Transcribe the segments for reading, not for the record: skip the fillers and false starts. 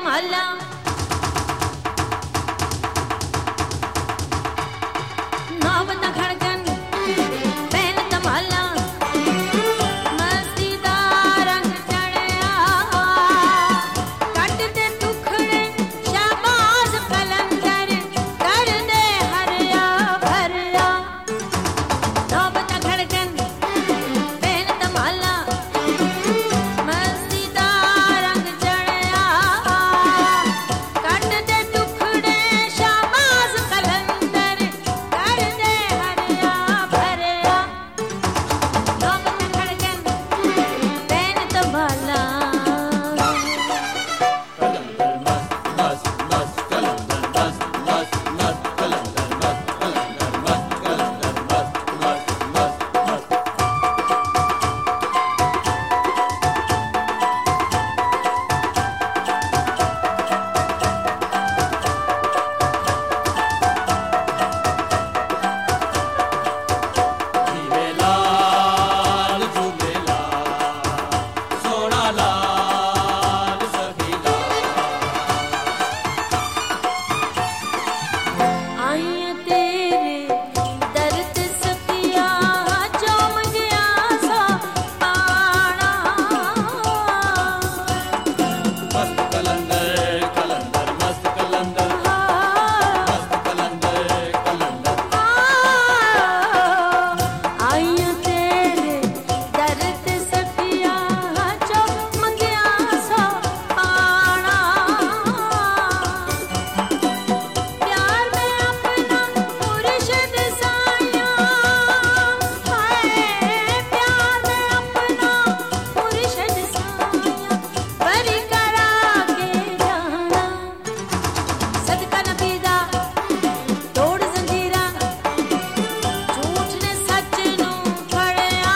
धमाला नौबत खड़कन पहन धमाला मस्तीदार रंग चढ़या कट दे टुकड़े शाबाश कलंदर कर दे हरिया भरिया नौबत खड़कन पहन धमाला मस्तीदार रंग चढ़या कट दे टुकड़े शाबाश कलंदर कर दे हरिया भरिया नौबत खड़कन पहन धमाला झूलेलाल झूलेलाल सोना लाल सखीला आईं तेरे दर्द सतिया चौम गया सा पाना मस्त कलंदर कलंदर मस्त कलंदर मस्त कलंदर कलंदर आईं तेरे दर्द सतिया चौम गया सा पाना प्यार में अपना मुर्शिद साया है प्यार में अपना मुर्शिद साया बरी करा के जाना सदका नबी दा तोड़ जंजीरा झूठ ने सच नू फड़या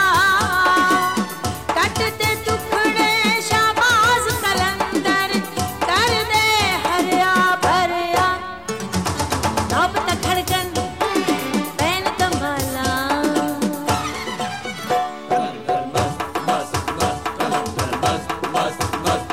कट दे टुकड़े शाबाश कलंदर कर दे हरिया भरिया नौबत खड़कन पहन धमाला कलंदर मस्त मस्त मस्त कलंदर मस्त मस्त मस्त